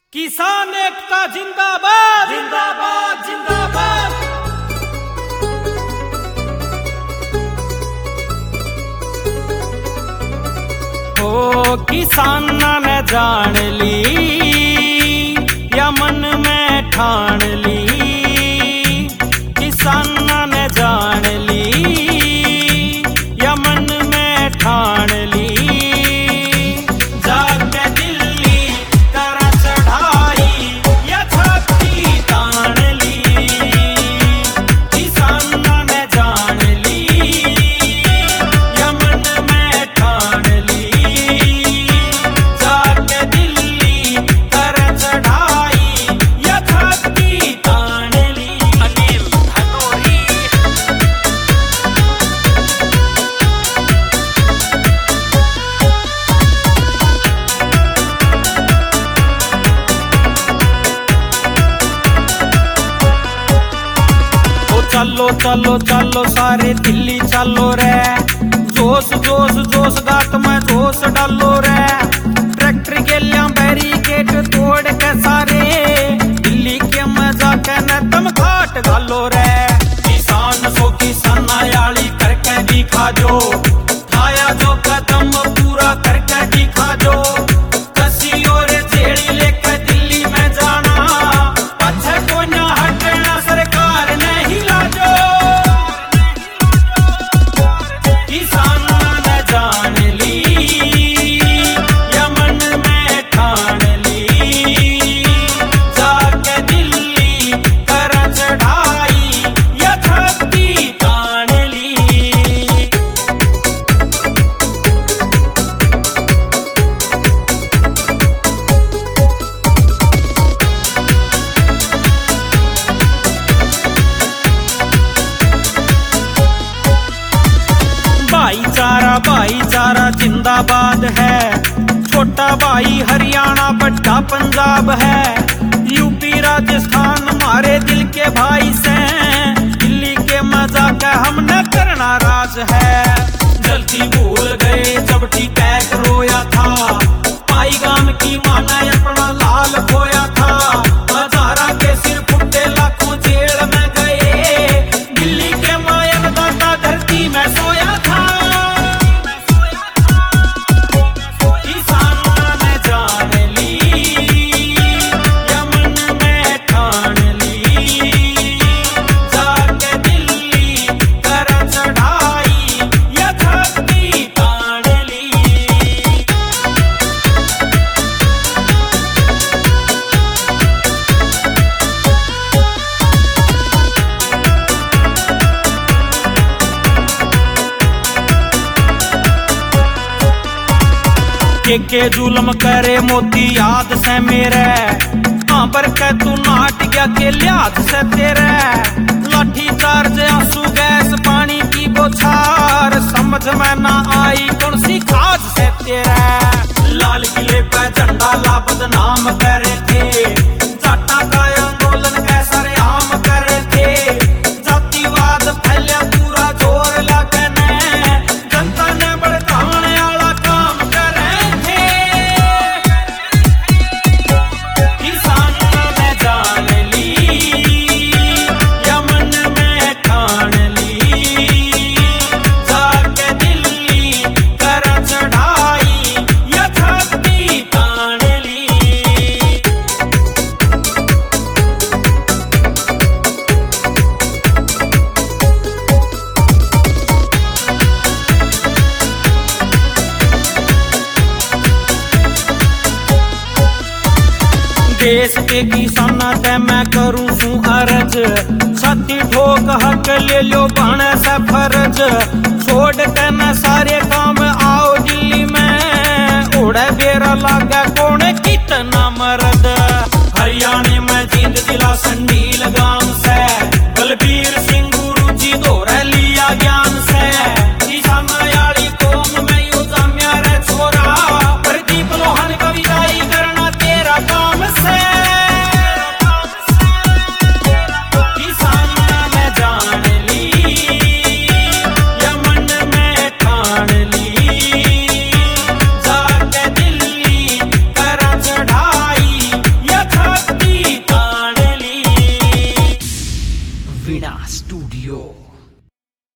किसान एकता जिंदाबाद जिंदाबाद जिंदाबाद। ओ किसाना ने जान ली या मन में ठान ली, किसाना ने जान ली या मन में ठान ली। चलो चलो चलो सारे दिल्ली चलो रे, जोश जोश जोश गाट में जोश डालो रे। ट्रैक्टर के लिया बैरिकेड तोड़ के सारे दिल्ली के मजा के न तुम घाट घालो रे। किसान सो किसान आयाली करके दिखा जो, खाया जो कदम पूरा करके दिखा जो। कसी और जेड़ी लेकर दिल्ली में जाना, अच्छा को ना हटना सरकार नहीं लाजो। किसान ने जान ली या मन में ठान ली, जाके दिल्ली कर चढ़ाई या छाती तान ली। भाईचारा भाईचारा जिंदाबाद है, छोटा भाई हरियाणा बड़ा पंजाब है। यूपी राजस्थान हमारे दिल के भाई से, दिल्ली के मजा का हमने करना राज है। जल्दी भूल गए जब टिकैक रोया था, पाई गाम की माना अपना लाल खोया था। हजारा के सिर फुटे लाखों जेल में गए, दिल्ली के मायन दाता धरती में सोया था। के जुल्म करे मोती याद से मेरे, कहां पर के तू नाट गया के लिहाज से तेरे। लाठी चार्ज आंसू गैस पानी की बौछार, समझ में ना आई कौन सी खाज से तेरे। लाल किले पे झंडा ला बदनाम करे थे, जाटा का आंदोलन कैसा रे आम करे थे। जातिवाद फैलिया पूरा जोर लगे ने, जनता ने भड़काने वाला काम करे। देश के किसाना ते मैं करूं सू अर्ज, छाती ठोक हक ले लो बने से फर्ज। छोड़ के न सारे काम आओ दिल्ली में, उड़े बेरा लागे कौन कितना मर्द। हरियाणा में जींद जिला संडील गांव से, बलबीर सिंह गुरु जी दोहरा लिया ज्ञान से। किसान आयाली कौम में यू जाम्या रे छोरा, प्रदीप लोहन कविताई करना तेरा काम से। कर Mila Studio.